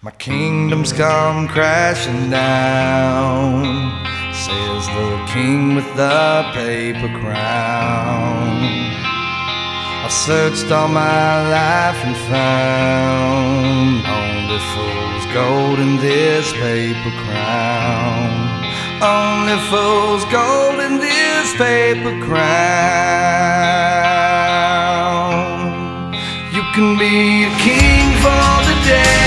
My kingdom's come crashing down, says the king with the paper crown. I've searched all my life and found only fool's gold in this paper crown. Only fool's gold in this paper crown. You can be a king for the day,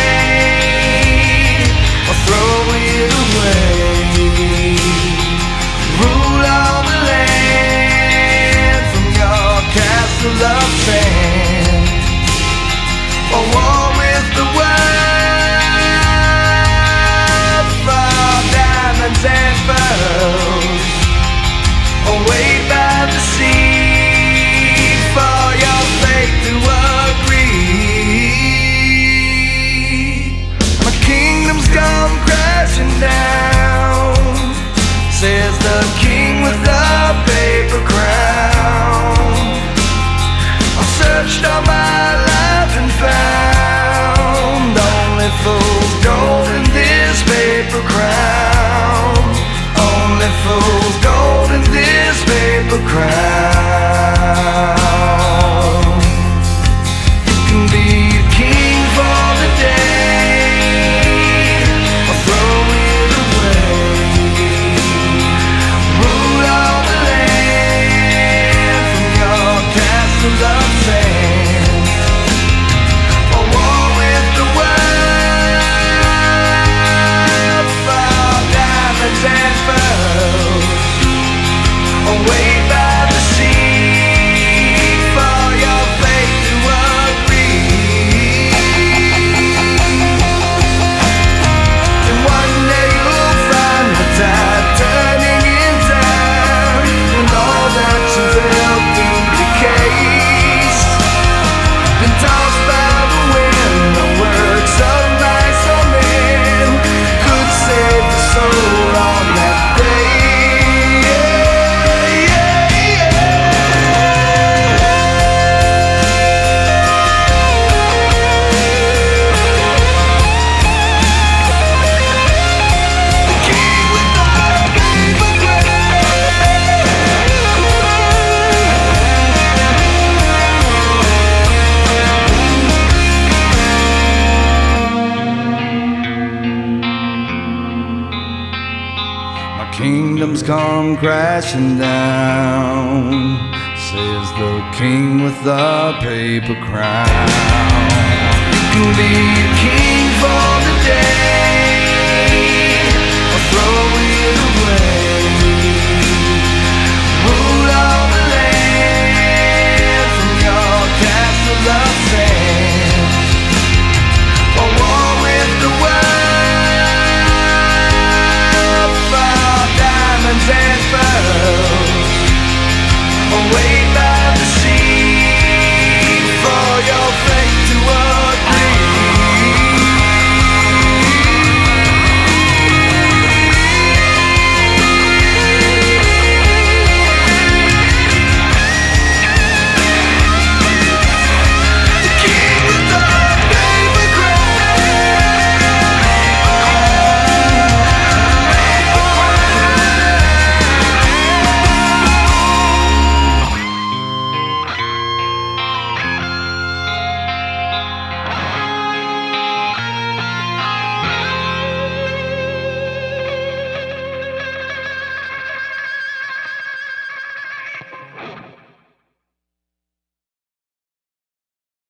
throw it away. Rule all the land from your castle of sand, or war with the world for diamonds and pearls, or wait by the sea for your fate to agree. My kingdom's come crashing down, says the king with the paper crown. I've searched all my life and found only fool's gold in this paper crown. Only fool's gold in this paper crown. You can be a king for the day, or throw it away. Rule all the land from your castles of sand, or war with the world for diamonds and pearls, or wait by the sea for your fate to agree. And one day you'll find the tide turning in time, and all that you felt through decays been tossed by the wind. The words of nice old men could save the soul on that day. The king with the paper My kingdom's come crashing down, says the king with the paper crown. You can be a king